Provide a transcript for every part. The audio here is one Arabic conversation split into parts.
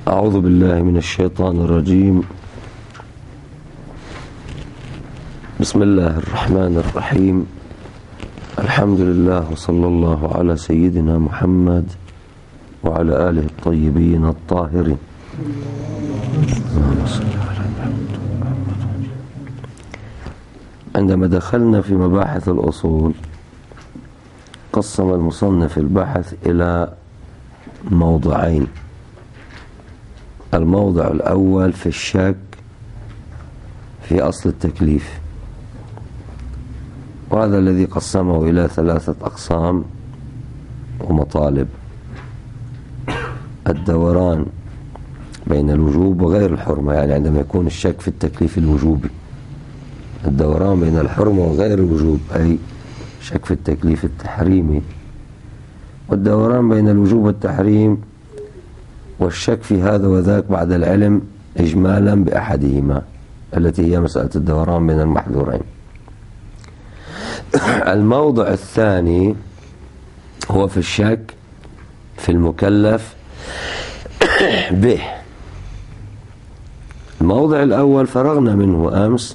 أعوذ بالله من الشيطان الرجيم. بسم الله الرحمن الرحيم. الحمد لله وصلى الله على سيدنا محمد وعلى آله الطيبين الطاهرين. عندما دخلنا في مباحث الأصول قسم المصنف البحث إلى موضعين. الموضع الأول في الشك في أصل التكليف، وهذا الذي قسمه إلى 3 أقسام ومطالب: الدوران بين الوجوب وغير الحرمة، يعني عندما يكون الشك في التكليف الوجوبي، الدوران بين الحرمة وغير الوجوب أي شك في التكليف التحريمي، والدوران بين الوجوب والتحريم والشك في هذا وذاك بعد العلم إجمالا بأحدهما، التي هي مسألة الدوران بين المحذورين. الموضع الثاني هو في الشك في المكلف به. الموضع الأول فرغنا منه أمس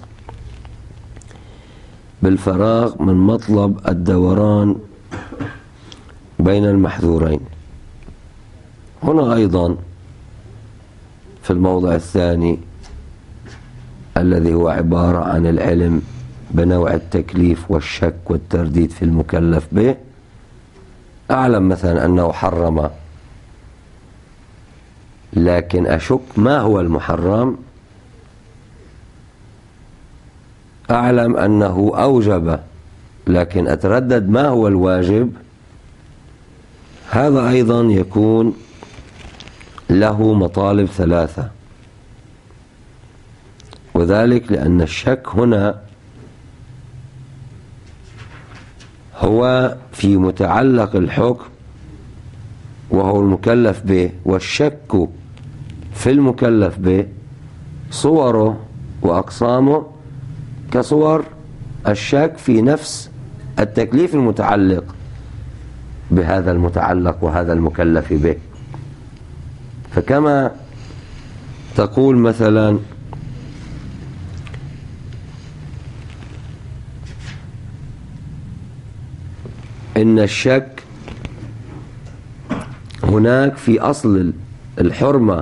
بالفراغ من مطلب الدوران بين المحذورين. هنا أيضا في الموضع الثاني الذي هو عبارة عن العلم بنوع التكليف والشك والترديد في المكلف به، أعلم مثلا أنه حرم لكن أشك ما هو المحرم، أعلم أنه أوجب لكن أتردد ما هو الواجب، هذا أيضا يكون له مطالب 3، وذلك لأن الشك هنا هو في متعلق الحكم وهو المكلف به، والشك في المكلف به صوره وأقسامه كصور الشك في نفس التكليف المتعلق بهذا المتعلق وهذا المكلف به. فكما تقول مثلا إن الشك هناك في أصل الحرمة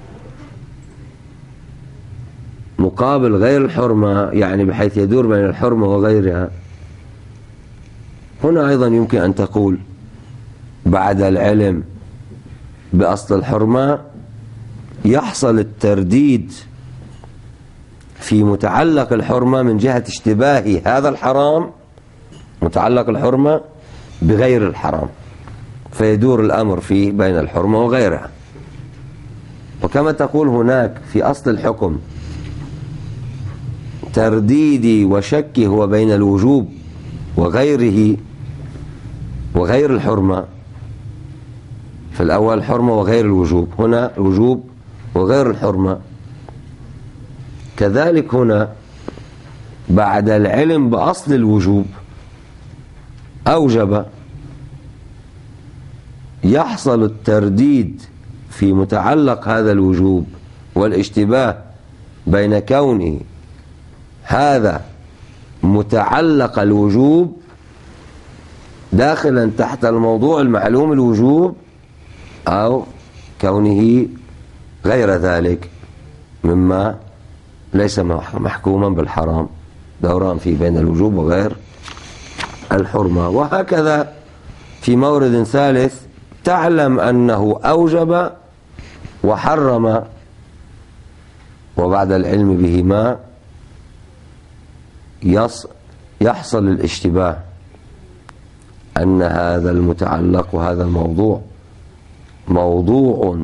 مقابل غير الحرمة، يعني بحيث يدور بين الحرمة وغيرها، هنا أيضا يمكن أن تقول بعد العلم بأصل الحرمة يحصل الترديد في متعلق الحرمة من جهة اشتباه هذا الحرام متعلق الحرمة بغير الحرام، فيدور الأمر فيه بين الحرمة وغيرها. وكما تقول هناك في أصل الحكم ترديدي وشكي هو بين الوجوب وغيره وغير الحرمة، في الأول الحرمة وغير الوجوب، هنا الوجوب وغير الحرمة، كذلك هنا بعد العلم بأصل الوجوب أوجب، يحصل الترديد في متعلق هذا الوجوب والاشتباه بين كونه هذا متعلق الوجوب داخلا تحت الموضوع المعلوم الوجوب أو كونه غير ذلك مما ليس محكوما بالحرام، دوران فيه بين الوجوب وغير الحرمة. وهكذا في مورد ثالث تعلم أنه أوجب وحرم، وبعد العلم بهما يحصل الاشتباه أن هذا المتعلق وهذا الموضوع موضوع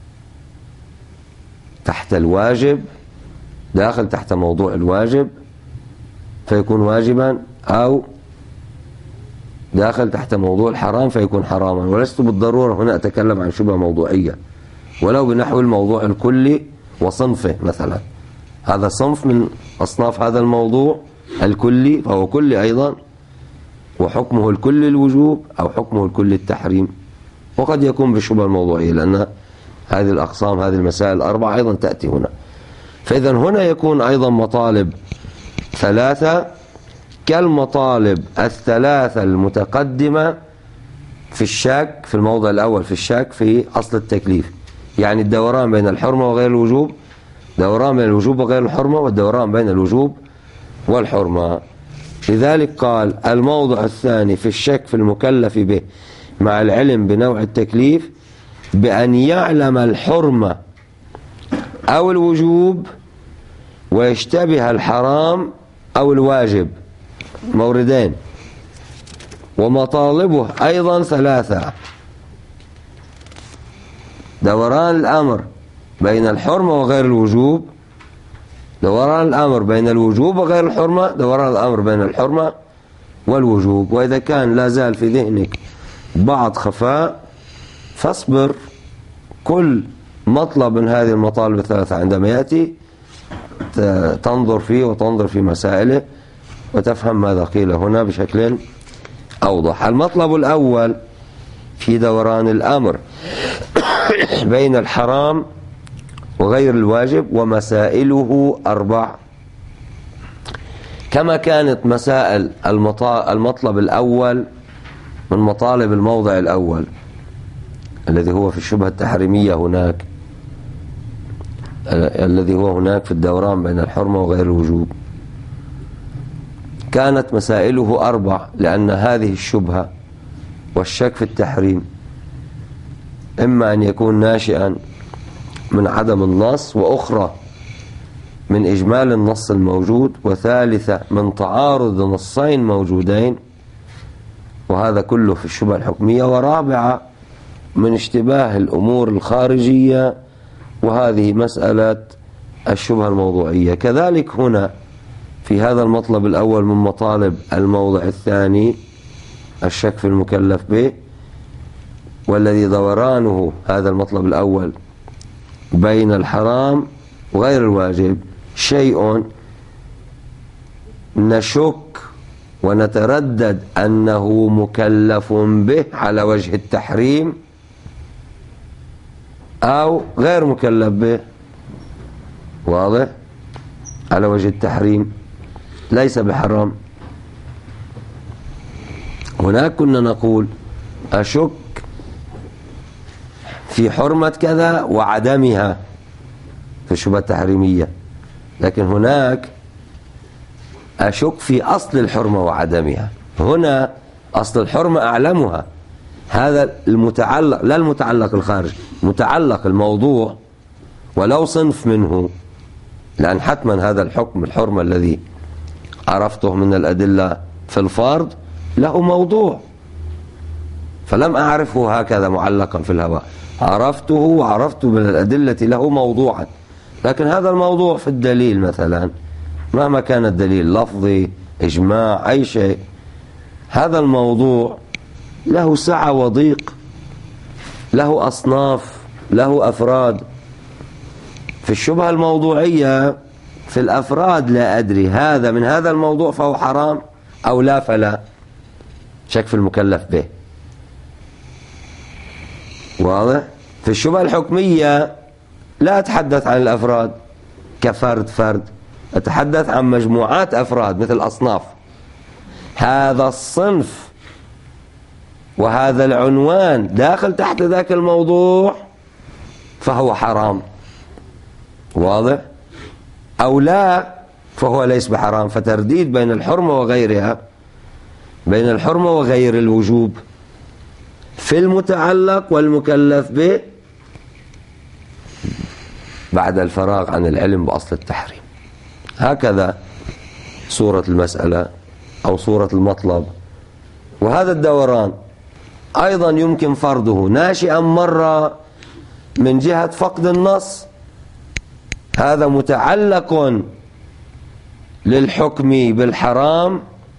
تحت الواجب، داخل تحت موضوع الواجب فيكون واجبا، أو داخل تحت موضوع الحرام فيكون حراما. ولست بالضرورة هنا أتكلم عن شبهة موضوعية، ولو بنحو الموضوع الكلي وصنفه، مثلا هذا صنف من أصناف هذا الموضوع الكلي فهو كلي أيضا، وحكمه الكلي الوجوب أو حكمه الكلي التحريم، وقد يكون بالشبهة الموضوعية، لأن هذه الأقسام، هذه المسائل الأربعة أيضا تأتي هنا. فإذا هنا يكون أيضا مطالب ثلاثة كالمطالب الثلاثة المتقدمة في الشك في الموضع الأول، في الشك في أصل التكليف، يعني الدوران بين الحرمة وغير الوجوب، دوران بين الوجوب وغير الحرمة، والدوران بين الوجوب والحرمة. لذلك قال الموضع الثاني في الشك في المكلف به مع العلم بنوع التكليف بأن يعلم الحرمة أو الوجوب ويشتبه الحرام أو الواجب، موردين. ومطالبه أيضا ثلاثة: دوران الأمر بين الحرمة وغير الوجوب، دوران الأمر بين الوجوب وغير الحرمة، دوران الأمر بين الحرمة والوجوب. وإذا كان لا زال في ذهنك بعض خفاء فاصبر، كل مطلب من هذه المطالب الثلاثة عندما يأتي تنظر فيه وتنظر في مسائله وتفهم ماذا قيل هنا بشكل أوضح. المطلب الأول في دوران الأمر بين الحرام وغير الواجب، ومسائله أربع، كما كانت مسائل المطلب الأول من مطالب الموضع الأول الذي هو في الشبهة التحريمية هناك، الذي هو هناك في الدوران بين الحرمة وغير الوجوب، كانت مسائله أربع، لأن هذه الشبهة والشك في التحريم إما أن يكون ناشئا من عدم النص، وأخرى من إجمال النص الموجود، وثالثة من تعارض نصين موجودين، وهذا كله في الشبهة الحكمية، ورابعة من اشتباه الأمور الخارجية، وهذه مسألة الشبهة الموضوعية. كذلك هنا في هذا المطلب الأول من مطالب الموضع الثاني الشك في المكلف به، والذي دورانه هذا المطلب الأول بين الحرام وغير الواجب شيء نشك ونتردد أنه مكلف به على وجه التحريم أو غير مكلف به، واضح؟ على وجه التحريم ليس بحرام. هناك كنا نقول أشك في حرمة كذا وعدمها في الشبهة التحريمية، لكن هناك أشك في أصل الحرمة وعدمها. هنا أصل الحرمة أعلمها، هذا المتعلق، لا المتعلق الخارج، متعلق الموضوع ولو صنف منه، لأن حتما هذا الحكم الحرمة الذي عرفته من الأدلة في الفرض له موضوع، فلم أعرفه هكذا معلقا في الهواء، عرفته وعرفت من الأدلة له موضوعا، لكن هذا الموضوع في الدليل مثلا مهما كان الدليل لفظي إجماع أي شيء، هذا الموضوع له سعة وضيق، له أصناف، له أفراد. في الشبهة الموضوعية في الأفراد لا أدري هذا من هذا الموضوع فهو حرام أو لا، فلا شك في المكلف به، واضح؟ في الشبهة الحكمية لا أتحدث عن الأفراد كفرد فرد، أتحدث عن مجموعات أفراد مثل أصناف، هذا الصنف وهذا العنوان داخل تحت ذاك الموضوع فهو حرام، واضح؟ أو لا فهو ليس بحرام. فترديد بين الحرمة وغيرها، بين الحرمة وغير الوجوب في المتعلق والمكلف به بعد الفراغ عن العلم بأصل التحريم. هكذا صورة المسألة أو صورة المطلب. وهذا الدوران أيضا يمكن فرضه ناشئا مرة من جهة فقد النص، هذا متعلق للحكم بالحرام،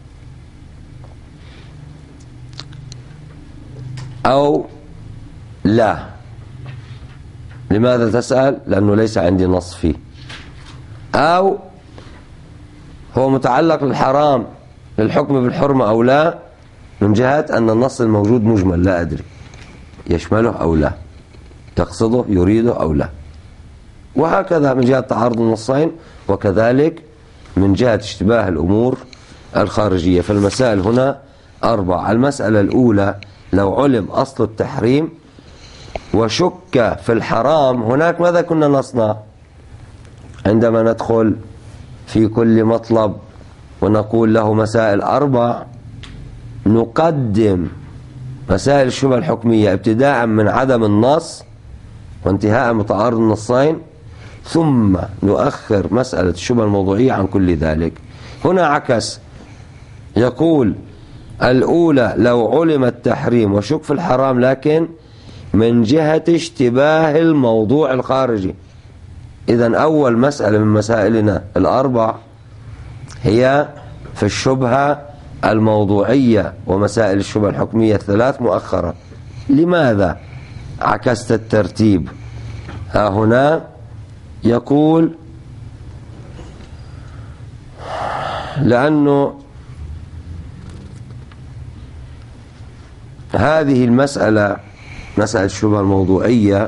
أو لا. لماذا تسأل؟ لأنه ليس عندي نص فيه. أو هو متعلق للحرام للحكم بالحرمة أو لا، من جهة أن النص الموجود مجمل لا أدري يشمله أو لا. يقصده يريده أو لا. وهكذا من جهة تعارض النصين، وكذلك من جهة اشتباه الأمور الخارجية. فالمسائل هنا 4. المسألة الأولى: لو علم أصل التحريم وشك في الحرام، هناك ماذا كنا نصنع عندما ندخل في كل مطلب ونقول له مسائل 4؟ نقدم مسائل الشبهة الحكمية ابتداء من عدم النص وانتهاء من تعارض النصين، ثم نؤخر مسألة الشبهة الموضوعية عن كل ذلك. هنا عكس، يقول الأولى: لو علم التحريم وشك في الحرام، لكن من جهة اشتباه الموضوع الخارجي. إذن أول مسألة من مسائلنا 4 هي في الشبهة الموضوعية، ومسائل الشبهة الحكمية 3 مؤخرة. لماذا عكست الترتيب؟ ها هنا يقول: لأنه هذه المسألة، مسألة الشبهة الموضوعية،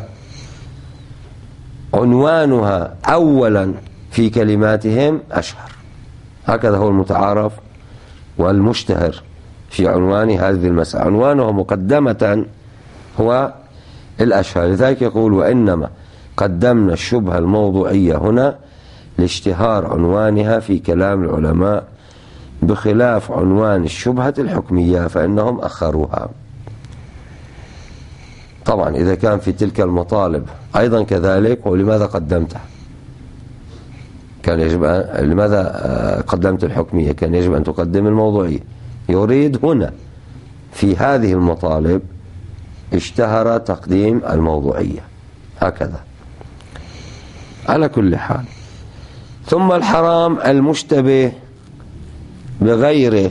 عنوانها أولا في كلماتهم أشهر. هكذا هو المتعارف والمشتهر في عنوان هذه المسألة، عنوانها مقدمة هو الأشهر. لذلك يقول: وإنما قدمنا الشبهة الموضوعية هنا لاشتهار عنوانها في كلام العلماء، بخلاف عنوان الشبهة الحكمية فإنهم أخروها. طبعا إذا كان في تلك المطالب أيضا كذلك، ولماذا قدمتها؟ كان يجب لماذا قدمت الحكمية؟ كان يجب أن تقدم الموضوعية. يريد هنا في هذه المطالب اشتهر تقديم الموضوعية، هكذا. على كل حال، ثم الحرام المشتبه بغيره.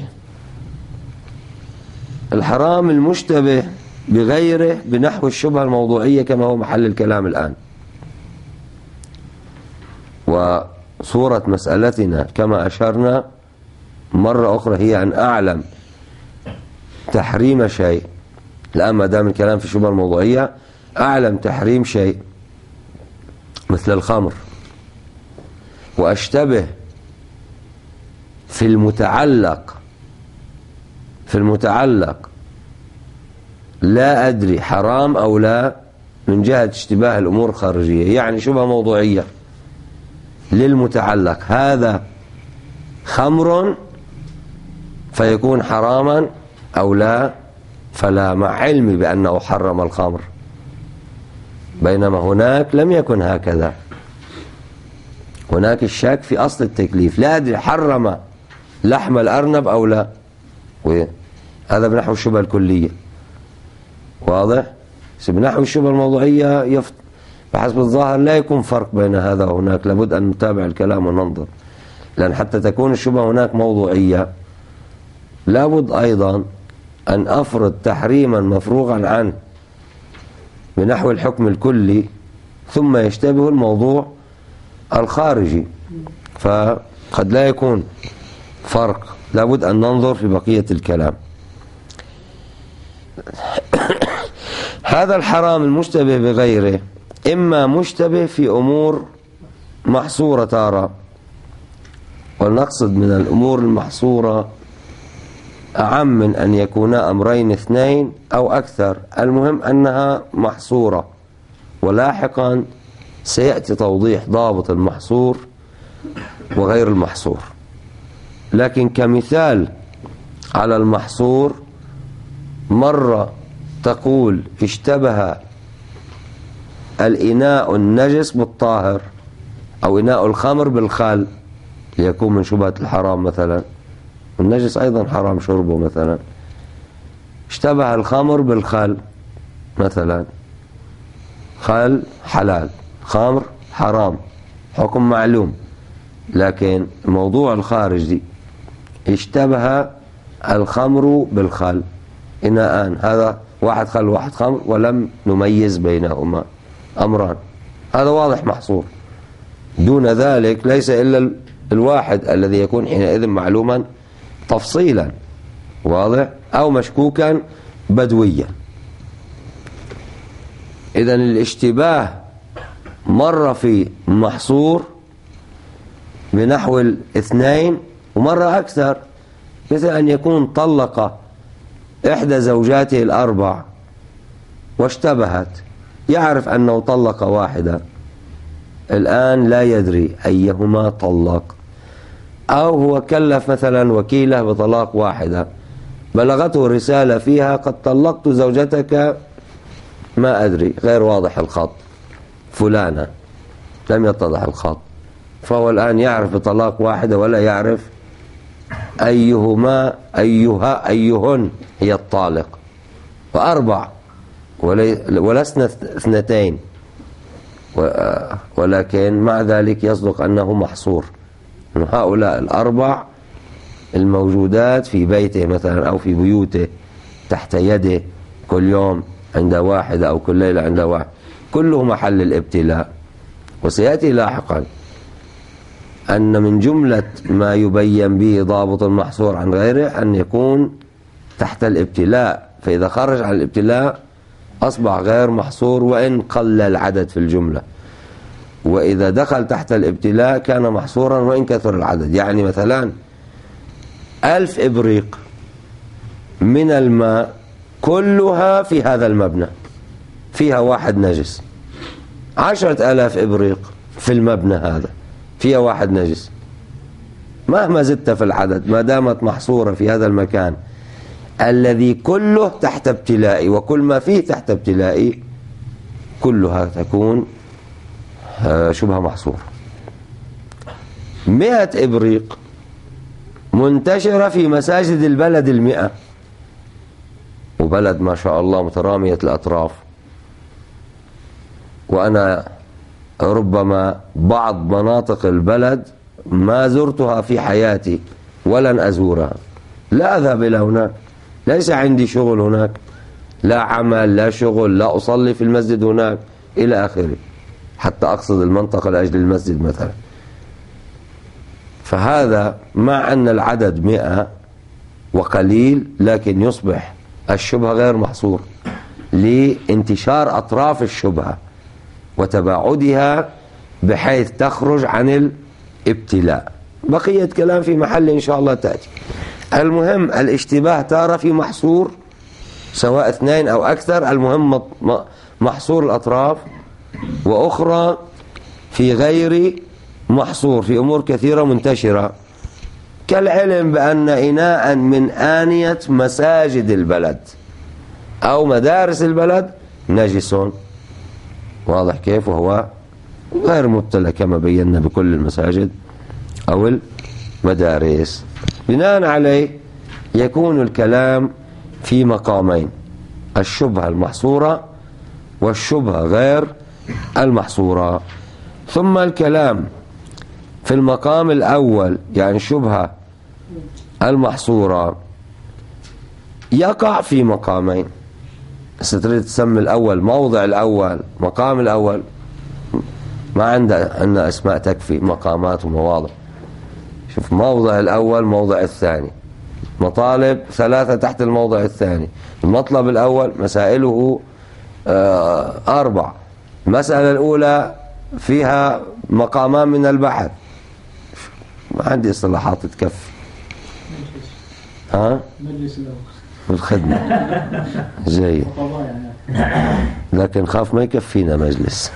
الحرام المشتبه بغيره بنحو الشبهة الموضوعية كما هو محل الكلام الآن. وصورة مسألتنا كما أشرنا مرة أخرى هي أن أعلم تحريم شيء. الآن ما دام الكلام في الشبهة الموضوعية، أعلم تحريم شيء مثل الخمر، وأشتبه في المتعلق لا أدري حرام أو لا، من جهة اشتباه الأمور الخارجية. يعني شبهة موضوعية للمتعلق: هذا خمر، فيكون حراما أو لا، فلا، مع علمي بأنه حرم الخمر. بينما هناك لم يكن هكذا، هناك الشك في أصل التكليف، لا أدري حرم لحم الأرنب أو لا، هذا بنحو الشبهة الكلية. واضح؟ بنحو الشبهة الموضوعية بحسب الظاهر لا يكون فرق بين هذا وهناك، لابد أن نتابع الكلام وننظر، لأن حتى تكون الشبهة هناك موضوعية لابد أيضا أن أفرض تحريما مفروغا عنه بنحو الحكم الكلي، ثم يشتبه الموضوع الخارجي، فقد لا يكون فرق. لابد أن ننظر في بقية الكلام. هذا الحرام المشتبه بغيره إما مشتبه في أمور محصورة تارة، ولنقصد من الأمور المحصورة أعم من أن يكونا أمرين 2 أو أكثر، المهم أنها محصورة. ولاحقا سيأتي توضيح ضابط المحصور وغير المحصور. لكن كمثال على المحصور، مرة تقول اشتبه الإناء النجس بالطاهر، أو إناء الخمر بالخل، ليكون من شبهة الحرام مثلا. النجس أيضا حرام شربه مثلا. اشتبه الخمر بالخل مثلا، خل حلال، خمر حرام، حكم معلوم. لكن موضوع الخارجي اشتبه الخمر بالخل، إناءان، هذا واحد خل واحد خمر، ولم نميز بينهما، أمران، هذا واضح محصور. دون ذلك ليس إلا الواحد الذي يكون حينئذ معلوما تفصيلا، واضح، أو مشكوكا بدويا. إذن الاشتباه مرة في محصور بنحو 2 ومرة أكثر، مثل أن يكون طلق إحدى زوجاته 4 واشتبهت، يعرف أنه طلق واحدة، الآن لا يدري أيهما طلق، أو هو كلف مثلا وكيله بطلاق واحدة، بلغته رسالة فيها قد طلقت زوجتك ما أدري، غير واضح الخط، فلانة، لم يتضح الخط، فهو الآن يعرف بطلاق واحدة ولا يعرف أيهن هي الطالق، و4 ولسنا 2، ولكن مع ذلك يصدق أنه محصور، أن هؤلاء 4 الموجودات في بيته مثلا أو في بيوته تحت يده كل يوم عند واحدة أو كل ليلة عند واحد، كله محل الابتلاء. وسيأتي لاحقا أن من جملة ما يبين به ضابط المحصور عن غيره أن يكون تحت الابتلاء، فإذا خرج عن الابتلاء أصبح غير محصور وإن قل العدد في الجملة، وإذا دخل تحت الابتلاء كان محصورا وإن كثر العدد. يعني مثلا 1000 إبريق من الماء كلها في هذا المبنى فيها واحد نجس، 10,000 إبريق في المبنى هذا فيها واحد نجس، مهما زدت في العدد ما دامت محصورة في هذا المكان الذي كله تحت ابتلائي وكل ما فيه تحت ابتلائي، كلها تكون شبه محصور. 100 إبريق منتشرة في مساجد البلد 100، وبلد ما شاء الله مترامية الأطراف، وأنا ربما بعض مناطق البلد ما زرتها في حياتي ولن أزورها، لا أذهب إلى هناك، ليس عندي شغل هناك، لا عمل لا شغل، لا أصلي في المسجد هناك إلى آخره، حتى أقصد المنطقة لأجل المسجد مثلا. فهذا مع أن العدد 100 وقليل، لكن يصبح الشبهة غير محصور لانتشار أطراف الشبهة وتباعدها بحيث تخرج عن الابتلاء. بقية كلام في محل إن شاء الله تأتي. المهم الاشتباه تارة في محصور سواء 2 أو أكثر، المهم محصور الأطراف، وأخرى في غير محصور في أمور كثيرة منتشرة، كالعلم بأن إناء من آنية مساجد البلد أو مدارس البلد نجس، واضح كيف، وهو غير مبتلى كما بينا بكل المساجد أو المدارس. بناء عليه يكون الكلام في مقامين: الشبهة المحصورة والشبهة غير المحصورة. ثم الكلام في المقام الأول، يعني الشبهة المحصورة، يقع في مقامين. ستريد تسمي الأول موضع الأول مقام الأول، ما عندنا أسماء تكفي، مقامات ومواضع. شوف، موضع الأول، موضع الثاني، مطالب 3 تحت الموضع الثاني. المطلب الأول مسائله 4، المسألة الأولى فيها مقامان من البحث، ما عندي اصطلاحات تكفي. مجلس الأول بالخدمة جيد، لكن خاف ما يكفينا مجلس.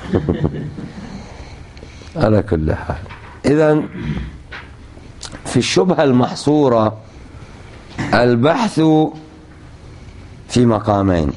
على كل حال، إذن في الشبهة المحصورة البحث في مقامين.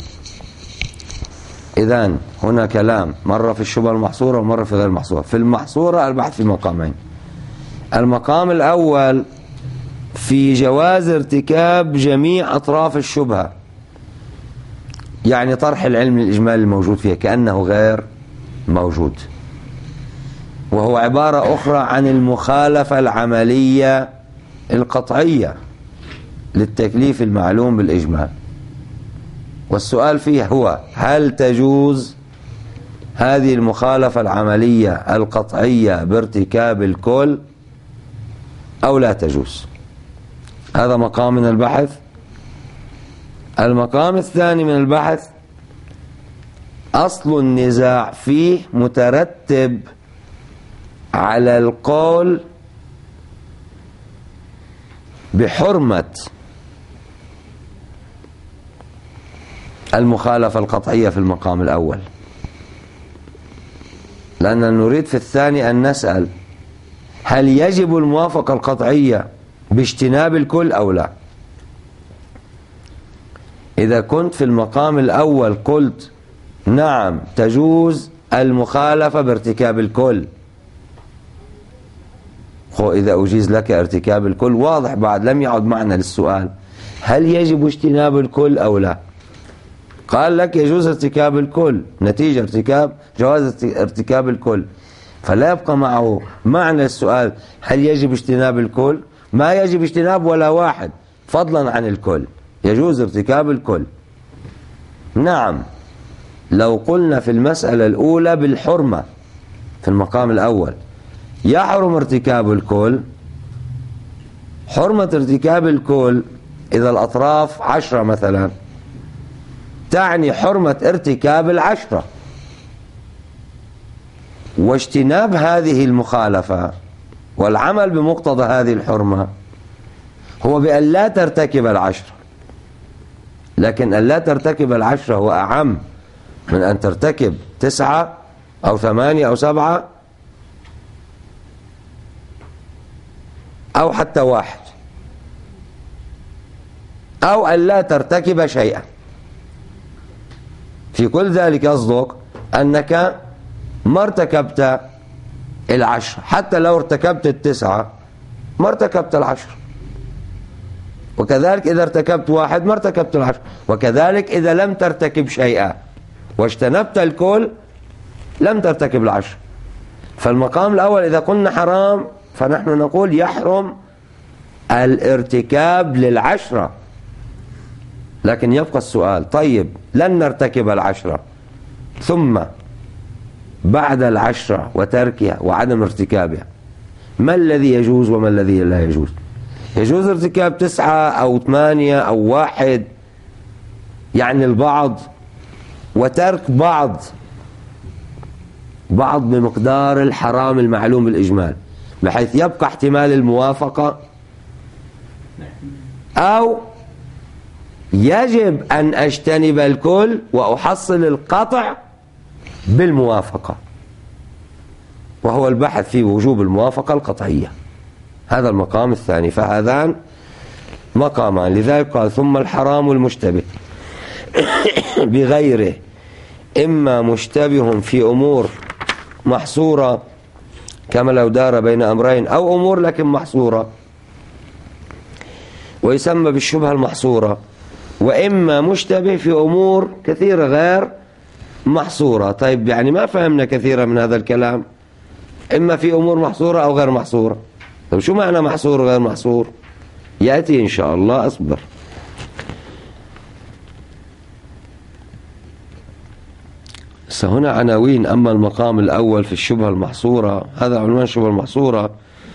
إذن هنا كلام مرة في الشبهة المحصورة ومرة في غير المحصورة. في المحصورة البحث في مقامين: المقام الأول في جواز ارتكاب جميع أطراف الشبهة، يعني طرح العلم الإجمالي الموجود فيها كأنه غير موجود، وهو عبارة أخرى عن المخالفة العملية القطعية للتكليف المعلوم بالإجمال. والسؤال فيه هو: هل تجوز هذه المخالفة العملية القطعية بارتكاب الكل أو لا تجوز؟ هذا مقام من البحث. المقام الثاني من البحث أصل النزاع فيه مترتب على القول بحرمة المخالفة القطعية في المقام الأول، لأننا نريد في الثاني أن نسأل هل يجب الموافقة القطعية باجتناب الكل أو لا. إذا كنت في المقام الأول قلت نعم تجوز المخالفة بارتكاب الكل، إذا أجيز لك ارتكاب الكل واضح، بعد لم يعد معنا للسؤال هل يجب اجتناب الكل أو لا. قال لك يجوز ارتكاب الكل نتيجة جواز ارتكاب الكل، فلا يبقى معه معنى السؤال هل يجب اجتناب الكل. ما يجب اجتناب ولا واحد فضلا عن الكل، يجوز ارتكاب الكل. نعم لو قلنا في المسألة الأولى بالحرمة في المقام الأول يحرم ارتكاب الكل، حرمة ارتكاب الكل إذا الأطراف 10 مثلا تعني حرمة ارتكاب 10، واجتناب هذه المخالفة والعمل بمقتضى هذه الحرمة هو بأن لا ترتكب 10، لكن أن لا ترتكب 10 هو أعم من أن ترتكب 9 أو 8 أو 7 أو حتى 1، أو أن لا ترتكب شيئا. في كل ذلك يصدق أنك ما ارتكبت 10، حتى لو ارتكبت 9 ما ارتكبت 10، وكذلك إذا ارتكبت 1 ما ارتكبت 10، وكذلك إذا لم ترتكب شيئا واجتنبت الكل لم ترتكب 10. فالمقام الأول إذا قلنا حرام فنحن نقول يحرم الارتكاب 10، لكن يبقى السؤال طيب لن نرتكب 10 ثم بعد 10 وتركها وعدم ارتكابها ما الذي يجوز وما الذي لا يجوز؟ يجوز ارتكاب 9 أو 8 أو 1، يعني البعض، وترك بعض بمقدار الحرام المعلوم بالإجمال، بحيث يبقى احتمال الموافقة، أو يجب أن أجتنب الكل وأحصل القطع بالموافقة، وهو البحث في وجوب الموافقة القطعية. هذا المقام الثاني. فهذان مقامان، لذلك قال ثم الحرام المشتبه بغيره، إما مشتبه في أمور محصورة كما لو دار بين أمرين، أو أمور لكن محصورة ويسمى بالشبهة المحصورة، وإما مشتبه في أمور كثيرة غير محصورة. طيب يعني ما فهمنا كثيرا من هذا الكلام، إما في أمور محصورة أو غير محصورة. طيب شو معنى محصور وغير محصور؟ يأتي إن شاء الله، أصبر. هنا عناوين. أما المقام الأول في الشبهة المحصورة، هذا عنوان الشبهة المحصورة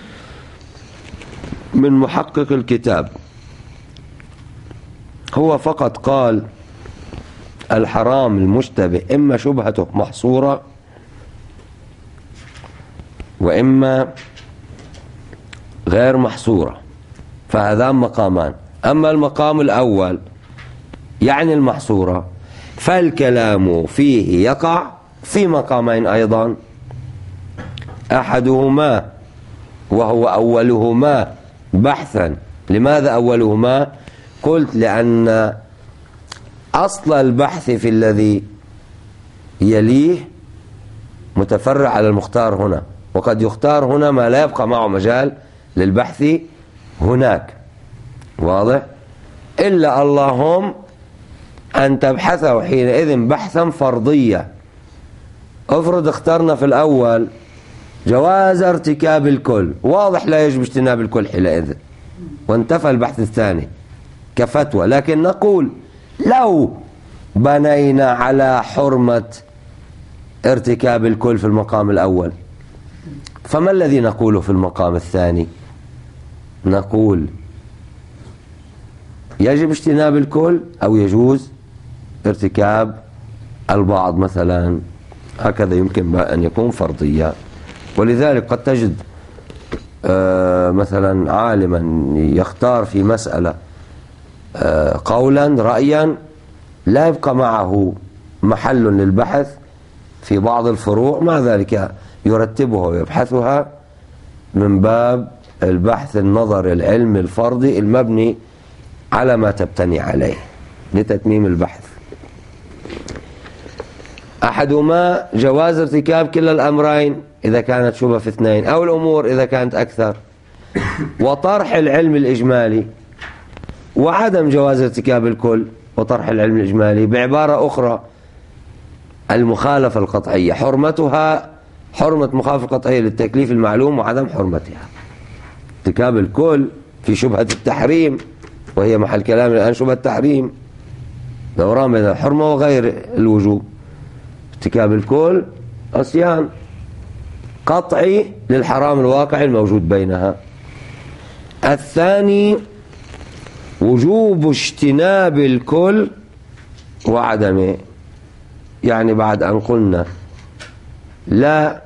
من محقق الكتاب، هو فقط قال الحرام المشتبه إما شبهته محصورة وإما غير محصورة، فهذان مقامان. أما المقام الأول يعني المحصورة فالكلام فيه يقع في مقامين أيضا، أحدهما وهو أولهما بحثا. لماذا أولهما؟ قلت لأن أصل البحث في الذي يليه متفرع على المختار هنا، وقد يختار هنا ما لا يبقى معه مجال للبحث هناك، واضح؟ إلا اللهم أن تبحثه حينئذ بحثا فرضيا. افرض اخترنا في الأول جواز ارتكاب الكل، واضح لا يجب اجتناب الكل حينئذ، وانتفى البحث الثاني كفتوى. لكن نقول لو بنينا على حرمة ارتكاب الكل في المقام الأول، فما الذي نقوله في المقام الثاني؟ نقول يجب اجتناب الكل أو يجوز ارتكاب البعض مثلا، هكذا يمكن أن يكون فرضيا. ولذلك قد تجد مثلا عالما يختار في مسألة قولا رأيا لا يبقى معه محل للبحث في بعض الفروع، مع ذلك يرتبها ويبحثها من باب البحث النظري العلمي الفرضي المبني على ما تبتني عليه لتتميم البحث. أحدهما جواز ارتكاب كلا الأمرين إذا كانت شبهة في اثنين، أو الأمور إذا كانت أكثر، وطرح العلم الإجمالي، وعدم جواز ارتكاب الكل وطرح العلم الإجمالي. بعبارة أخرى، المخالفة القطعية حرمتها حرمة مخالفة قطعية للتكليف المعلوم وعدم حرمتها. ارتكاب الكل في شبهة التحريم، وهي محل كلام الآن شبهة التحريم، دوران بين الحرمة وغير الوجوب. ارتكاب الكل عصيان قطعي للحرام الواقع الموجود بينها. الثاني وجوب اجتناب الكل وعدمه، يعني بعد أن قلنا لا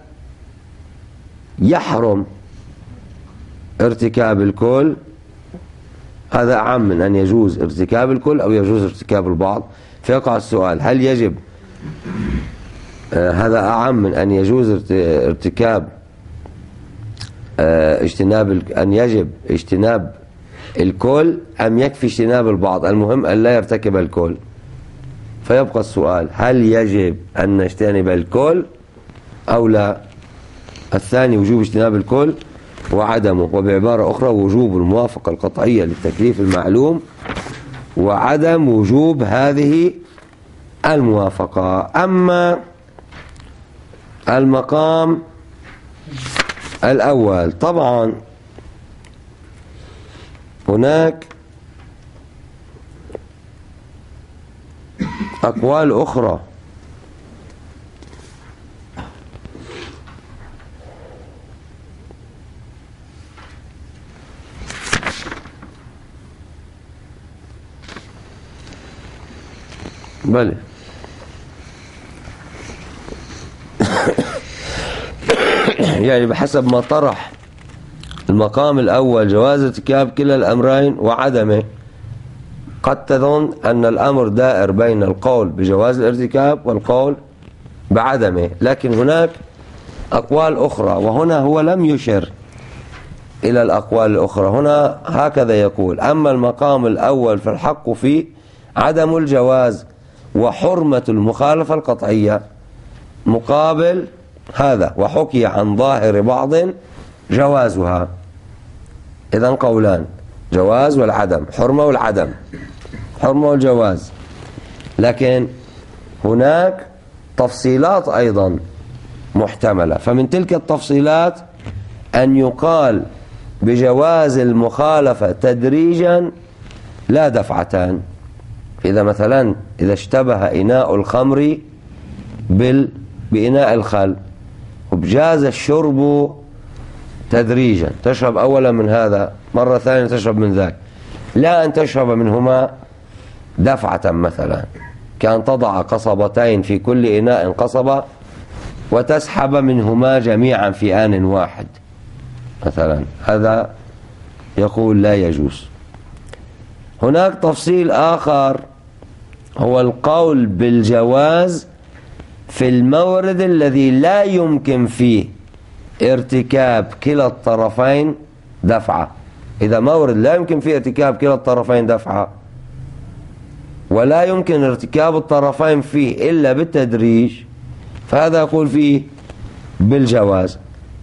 يحرم ارتكاب الكل، هذا أعم من أن يجوز ارتكاب الكل أو يجوز ارتكاب البعض. فيقع السؤال: هل يجب هذا أعم من أن يجوز ارتكاب أن يجب اجتناب الكل أم يكفي اجتناب البعض؟ المهم أن لا يرتكب الكل. فيبقى السؤال: هل يجب أن نجتنب الكل أو لا؟ الثاني وجوب اجتناب الكل وعدمه، وبعبارة أخرى وجوب الموافقة القطعية للتكليف المعلوم وعدم وجوب هذه الموافقة. أما المقام الأول، طبعا هناك أقوال أخرى بلى يعني بحسب ما طرح المقام الأول جواز ارتكاب كلا الأمرين وعدمه، قد تظن أن الأمر دائر بين القول بجواز الارتكاب والقول بعدمه، لكن هناك أقوال أخرى، وهنا هو لم يشر إلى الأقوال الأخرى. هنا هكذا يقول: أما المقام الأول فالحق فيه عدم الجواز وحرمة المخالفة القطعية، مقابل هذا وحكي عن ظاهر بعض جوازها. إذن قولان: جواز والعدم، حرمة والعدم، حرمة والجواز. لكن هناك تفصيلات أيضا محتملة، فمن تلك التفصيلات أن يقال بجواز المخالفة تدريجا لا دفعتان. إذا مثلا إذا اشتبه إناء الخمر بإناء الخل وبجاز الشرب تدريجا، تشرب أولا من هذا، مرة ثانية تشرب من ذاك، لا أن تشرب منهما دفعة، مثلا كان تضع قصبتين في كل إناء قصبة وتسحب منهما جميعا في آن واحد مثلا، هذا يقول لا يجوز. هناك تفصيل آخر هو القول بالجواز في المورد الذي لا يمكن فيه ارتكاب كلا الطرفين دفعة. إذا مورد لا يمكن فيه ارتكاب كلا الطرفين دفعة ولا يمكن ارتكاب الطرفين فيه إلا بالتدريج، فهذا يقول فيه بالجواز.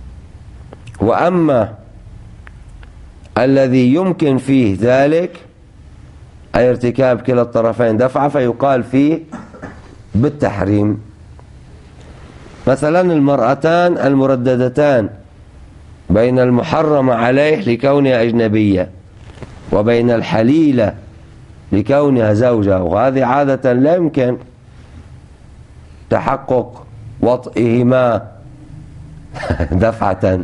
وأما الذي يمكن فيه ذلك أي ارتكاب كلا الطرفين دفعة فيقال فيه بالتحريم. مثلا المرأتان المرددتان بين المحرم عليه لكونها أجنبية وبين الحليلة لكونها زوجة، وهذه عادة لا يمكن تحقق وطئهما دفعة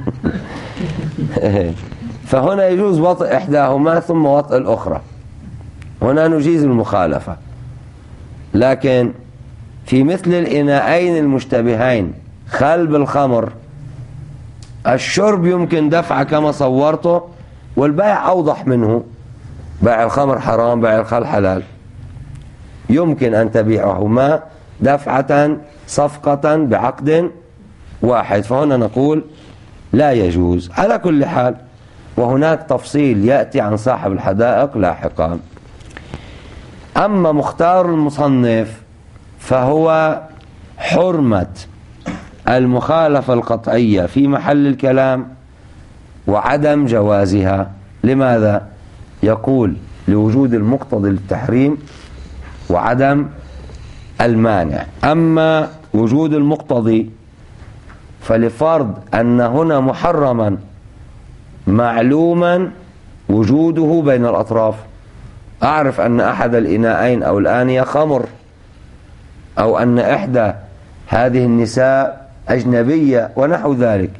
فهنا يجوز وطئ إحداهما ثم وطئ الأخرى، هنا نجيز المخالفة. لكن في مثل الإناءين المشتبهين خل بالخمر، الشرب يمكن دفعه كما صورته، والبيع أوضح منه، بيع الخمر حرام، بيع الخل حلال، يمكن أن تبيعهما دفعة صفقة بعقد واحد، فهنا نقول لا يجوز. على كل حال، وهناك تفصيل يأتي عن صاحب الحدائق لاحقا. أما مختار المصنف فهو حرمة المخالفة القطعية في محل الكلام وعدم جوازها. لماذا؟ يقول لوجود المقتضي للتحريم وعدم المانع. أما وجود المقتضي فلفرض أن هنا محرما معلوما وجوده بين الأطراف، أعرف أن أحد الإناءين أو الآنية خمر، أو أن إحدى هذه النساء أجنبية ونحو ذلك،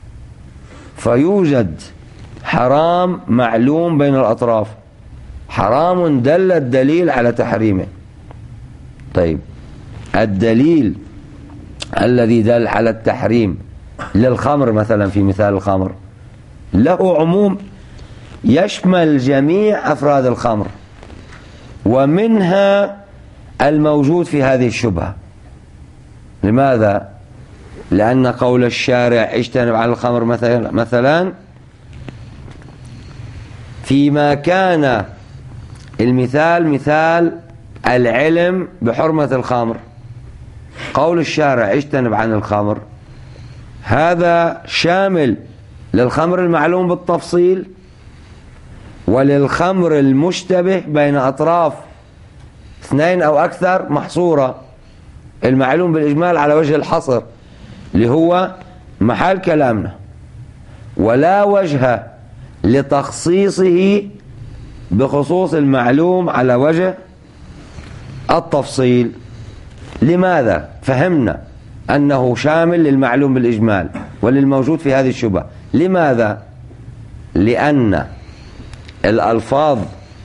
فيوجد حرام معلوم بين الأطراف، حرام دل الدليل على تحريمه. طيب، الدليل الذي دل على التحريم للخمر مثلا، في مثال الخمر، له عموم يشمل جميع أفراد الخمر، ومنها الموجود في هذه الشبهة. لماذا؟ لأن قول الشارع اجتنب عن الخمر مثلا فيما كان المثال مثال العلم بحرمة الخمر، قول الشارع اجتنب عن الخمر هذا شامل للخمر المعلوم بالتفصيل وللخمر المشتبه بين أطراف اثنين أو أكثر محصورة، المعلوم بالإجمال على وجه الحصر اللي هو محل كلامنا، ولا وجه لتخصيصه بخصوص المعلوم على وجه التفصيل. لماذا؟ فهمنا أنه شامل للمعلوم بالإجمال وللموجود في هذه الشبهة. لماذا؟ لأن الألفاظ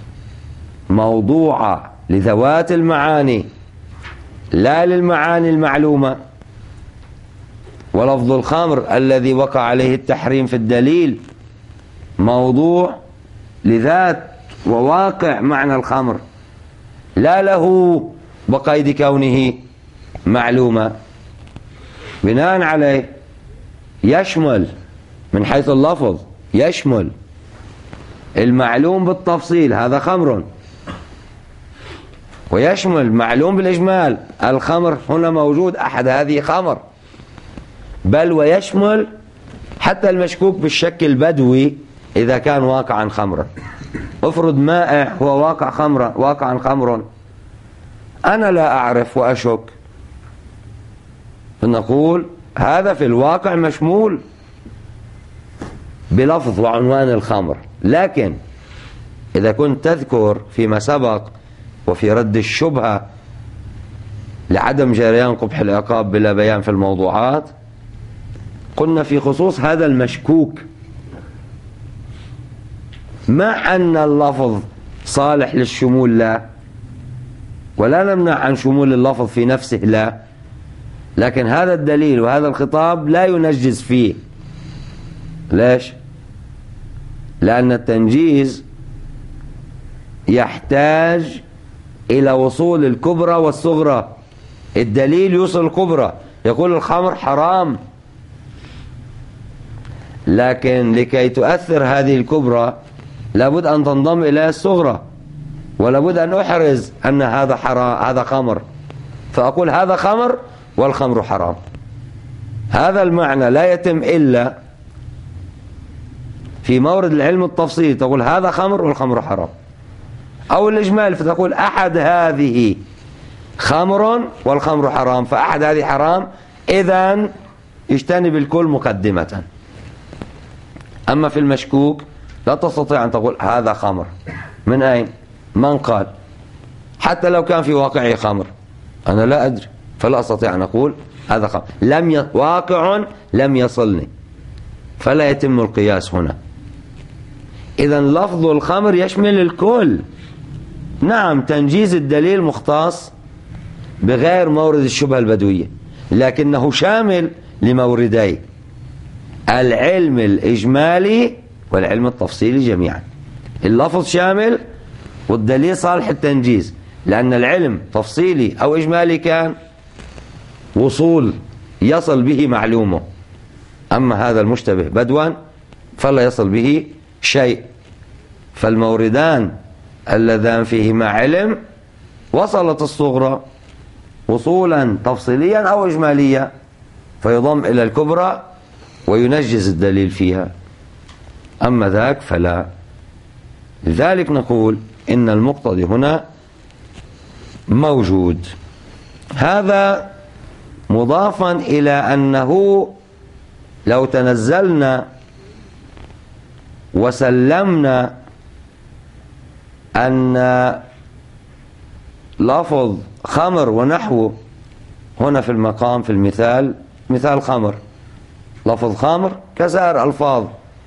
موضوعة لذوات المعاني لا للمعاني المعلومة، ولفظ الخمر الذي وقع عليه التحريم في الدليل موضوع لذات وواقع معنى الخمر، لا له بقيد كونه معلومة. بناء عليه يشمل من حيث اللفظ، يشمل المعلوم بالتفصيل هذا خمر، ويشمل معلوم بالإجمال الخمر هنا موجود أحد هذه خمر، بل ويشمل حتى المشكوك بالشك البدوي إذا كان واقعا خمرا. افرض مائع هو واقعا خمر، أنا لا أعرف وأشك، فنقول هذا في الواقع مشمول بلفظ وعنوان الخمر. لكن إذا كنت تذكر فيما سبق وفي رد الشبهة لعدم جريان قبح العقاب بلا بيان في الموضوعات، قلنا في خصوص هذا المشكوك مع أن اللفظ صالح للشمول لا، ولا نمنع عن شمول اللفظ في نفسه لا، لكن هذا الدليل وهذا الخطاب لا ينجز فيه. ليش؟ لأن التنجيز يحتاج إلى وصول الكبرى والصغرى. الدليل يوصل الكبرى، يقول الخمر حرام، لكن لكي تؤثر هذه الكبرى لابد أن تنضم إلى الصغرى، ولابد أن أحرز أن هذا حرام، هذا خمر، فأقول هذا خمر والخمر حرام. هذا المعنى لا يتم إلا في مورد العلم التفصيلي، تقول هذا خمر والخمر حرام، أو الإجمال فتقول أحد هذه خمر والخمر حرام، فأحد هذه حرام، إذن اجتنب الكل مقدمة. أما في المشكوك لا تستطيع أن تقول هذا خمر، من أين؟ من قال؟ حتى لو كان في واقعه خمر أنا لا أدري، فلا أستطيع أن أقول هذا خمر، واقع لم يصلني، فلا يتم القياس هنا. إذن لفظ الخمر يشمل الكل. نعم، تنجيز الدليل مختص بغير مورد الشبهة البدوية، لكنه شامل لموردي العلم الإجمالي والعلم التفصيلي جميعا. اللفظ شامل والدليل صالح التنجيز، لأن العلم تفصيلي أو إجمالي كان وصول يصل به معلومه، أما هذا المشتبه بدوا فلا يصل به شيء. فالموردان اللذان فيهما علم وصلت الصغرى وصولا تفصيليا أو إجماليا فيضم إلى الكبرى وينجز الدليل فيها، أما ذاك فلا. لذلك نقول إن المقتضي هنا موجود. هذا مضافا إلى أنه لو تنزلنا وسلمنا أن لفظ خمر ونحوه هنا في المقام في المثال، مثال خمر، لفظ خمر كسائر ألفاظ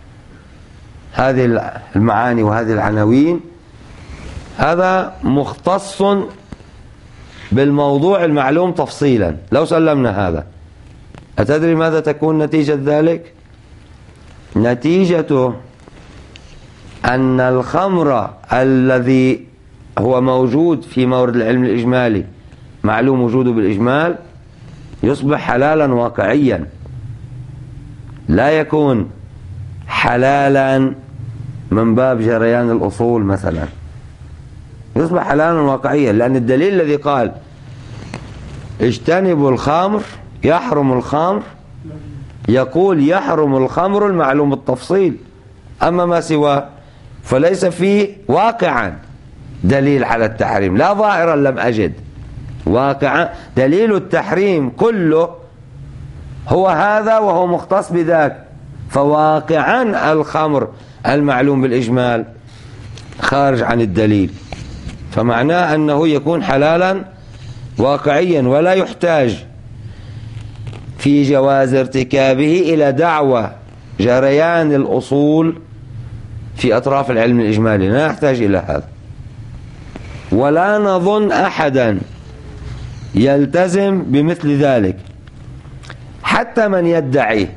هذه المعاني وهذه العناوين، هذا مختص بالموضوع المعلوم تفصيلا. لو سلمنا هذا، أتدري ماذا تكون نتيجة ذلك؟ نتيجته أن الخمر الذي هو موجود في مورد العلم الإجمالي معلوم وجوده بالإجمال يصبح حلالا واقعيا، لا يكون حلالا من باب جريان الأصول مثلا، يصبح حلالا واقعيا، لأن الدليل الذي قال اجتنبوا الخمر يحرم الخمر يقول يحرم الخمر المعلوم التفصيل، أما ما سواه فليس فيه واقعا دليل على التحريم، لا ظاهرا لم أجد واقعا. دليل التحريم كله هو هذا وهو مختص بذاك، فواقعا الخمر المعلوم بالإجمال خارج عن الدليل، فمعناه أنه يكون حلالا واقعيا، ولا يحتاج في جواز ارتكابه إلى دعوة جريان الأصول في أطراف العلم الإجمالي، لا يحتاج إلى هذا. ولا نظن أحدا يلتزم بمثل ذلك، حتى من يدعي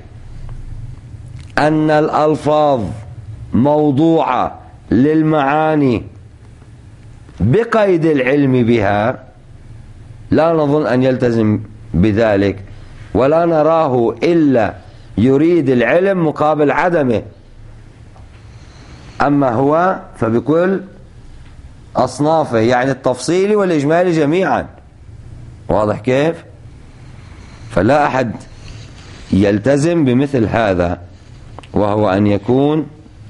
أن الألفاظ موضوعة للمعاني بقيد العلم بها، لا نظن أن يلتزم بذلك، ولا نراه إلا يريد العلم مقابل عدمه. أما هو فبكل أصنافه، يعني التفصيلي والإجمالي جميعا، واضح كيف؟ فلا أحد يلتزم بمثل هذا، وهو أن يكون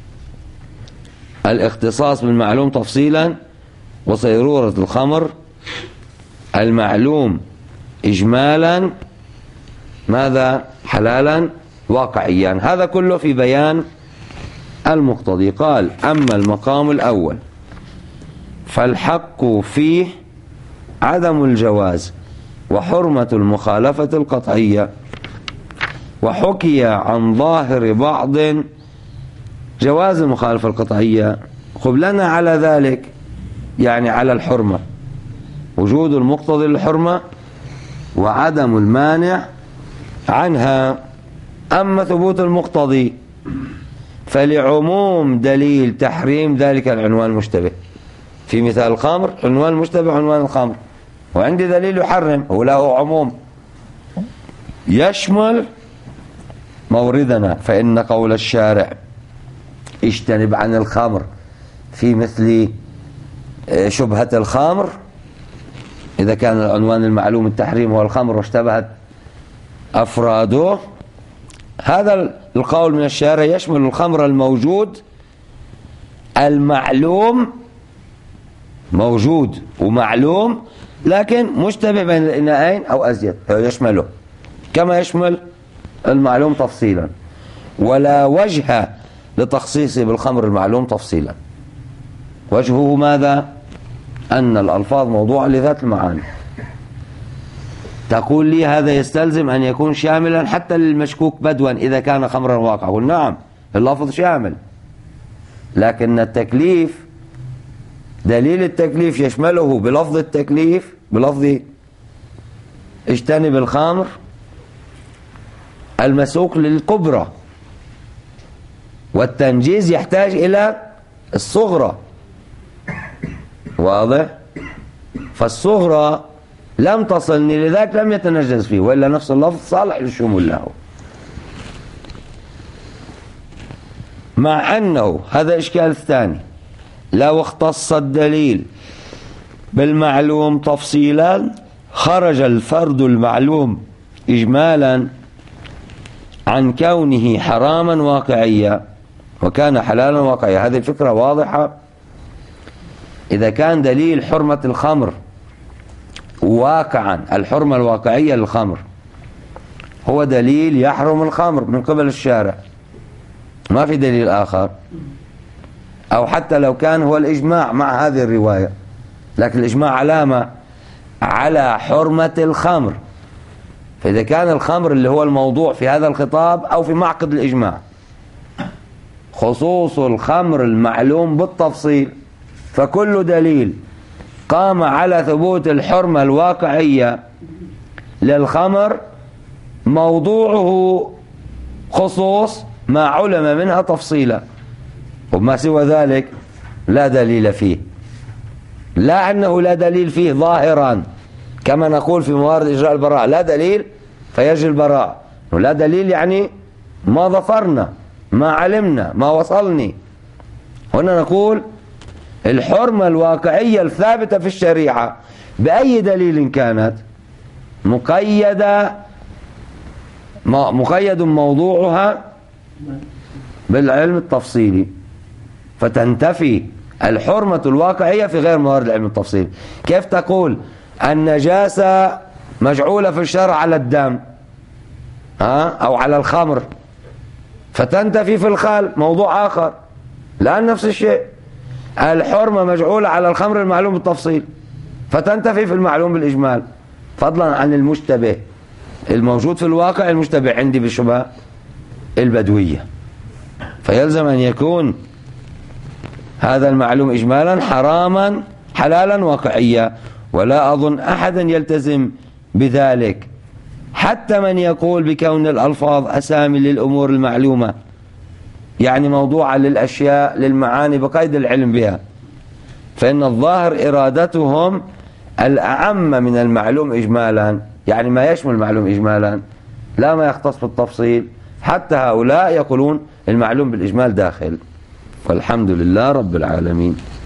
الاختصاص بالمعلوم تفصيلا وصيرورة الخمر المعلوم إجمالا ماذا؟ حلالا واقعيا. هذا كله في بيان المقتضي. قال أما المقام الأول فالحق فيه عدم الجواز وحرمة المخالفة القطعية، وحكي عن ظاهر بعض جواز المخالفة القطعية. قبلنا على ذلك يعني على الحرمة، وجود المقتضي للحرمة وعدم المانع عنها. أما ثبوت المقتضي فلعموم دليل تحريم ذلك العنوان المشتبه. في مثال الخمر عنوان المشتبه عنوان الخمر، وعندي دليل يحرم وله عموم يشمل موردنا. فإن قول الشارع اجتنب عن الخمر في مثل شبهة الخمر، إذا كان العنوان المعلوم التحريم هو الخمر واشتبهت أفراده، هذا القول من الشارع يشمل الخمر الموجود المعلوم، موجود ومعلوم لكن مشتبه بين الإناءين أو أزيد، يشمله كما يشمل المعلوم تفصيلا. ولا وجه لتخصيصه بالخمر المعلوم تفصيلا. وجهه ماذا؟ أن الألفاظ موضوعة لذات المعاني. تقول لي هذا يستلزم أن يكون شاملا حتى للمشكوك بدوا إذا كان خمرا واقعا. أقول نعم، اللفظ شامل، لكن التكليف دليل التكليف يشمله بلفظ التكليف، بلفظ اجتنب الخمر المسوق للكبرى، والتنجيز يحتاج إلى الصغرى. واضح؟ فالصغرى لم تصلني لذلك لم يتنجز فيه، وإلا نفس اللفظ صالح للشمول له. مع أنه هذا إشكال الثاني، لو اختص الدليل بالمعلوم تفصيلا خرج الفرد المعلوم إجمالا عن كونه حراما واقعيا وكان حلالا واقعيا. هذه الفكرة واضحة. إذا كان دليل حرمة الخمر واقعا، الحرمة الواقعية للخمر هو دليل يحرم الخمر من قبل الشارع، ما في دليل آخر، أو حتى لو كان هو الإجماع مع هذه الرواية، لكن الإجماع علامة على حرمة الخمر. فإذا كان الخمر اللي هو الموضوع في هذا الخطاب أو في معقد الإجماع خصوص الخمر المعلوم بالتفصيل، فكل دليل قام على ثبوت الحرمة الواقعية للخمر موضوعه خصوص ما علم منها تفصيلا، وما سوى ذلك لا دليل فيه. لا أنه لا دليل فيه ظاهرا كما نقول في موارد إجراء البراءة، لا دليل فيجري البراء، لا دليل يعني ما ظفرنا، ما علمنا، ما وصلني. هنا نقول الحرمة الواقعية الثابتة في الشريعة بأي دليل كانت مقيد موضوعها بالعلم التفصيلي، فتنتفي الحرمة الواقعية في غير موارد العلم التفصيلي. كيف تقول النجاسة مجعولة في الشرع على الدم أو على الخمر، فتنتفي في الخال موضوع آخر؟ لا، نفس الشيء. الحرمة مجعولة على الخمر المعلوم بالتفصيل، فتنتفي في المعلوم بالإجمال، فضلا عن المشتبه الموجود في الواقع. المشتبه عندي بالشبهة البدوية، فيلزم أن يكون هذا المعلوم إجمالا حراما حلالا واقعيا، ولا أظن أحدا يلتزم بذلك، حتى من يقول بكون الألفاظ أسامي للأمور المعلومة، يعني موضوعة للأشياء للمعاني بقيد العلم بها، فإن الظاهر إرادتهم الأعم من المعلوم إجمالا، يعني ما يشمل المعلوم إجمالا لا ما يختص بالتفصيل. حتى هؤلاء يقولون المعلوم بالإجمال داخل، والحمد لله رب العالمين.